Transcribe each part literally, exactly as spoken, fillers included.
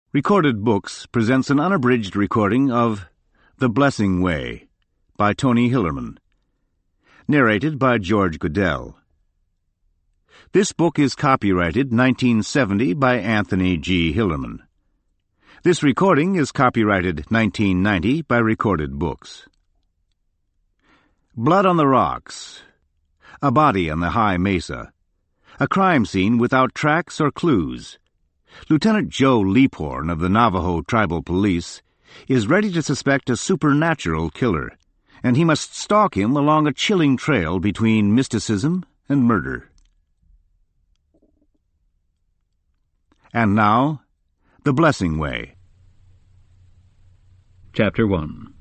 Recorded Books presents an unabridged recording of The Blessing Way by Tony Hillerman, narrated by George Goodell. This book is copyrighted nineteen seventy by Anthony G. Hillerman. This recording is copyrighted nineteen ninety by Recorded Books. Blood on the Rocks. A body on the high mesa. A crime scene without tracks or clues. Lieutenant Joe Leaphorn of the Navajo Tribal Police is ready to suspect a supernatural killer, and he must stalk him along a chilling trail between mysticism and murder. And now, The Blessing Way. Chapter one.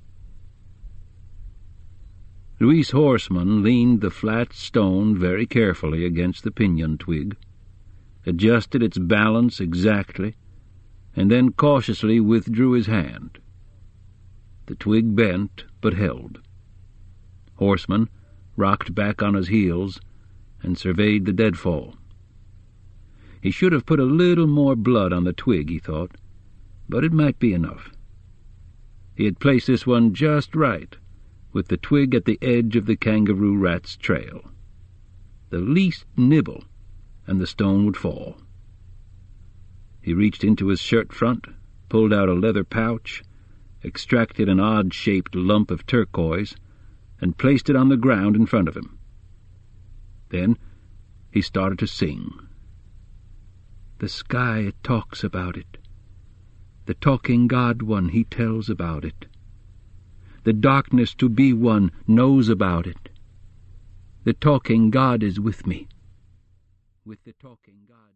Luis Horseman leaned the flat stone very carefully against the pinon twig, adjusted its balance exactly, and then cautiously withdrew his hand. The twig bent, but held. Horseman rocked back on his heels and surveyed the deadfall. He should have put a little more blood on the twig, he thought, but it might be enough. He had placed this one just right, with the twig at the edge of the kangaroo rat's trail. The least nibble, and the stone would fall. He reached into his shirt front, pulled out a leather pouch, extracted an odd-shaped lump of turquoise, and placed it on the ground in front of him. Then he started to sing. The sky, it talks about it. The talking God one, he tells about it. The darkness to be one knows about it. The talking God is with me. With the talking God.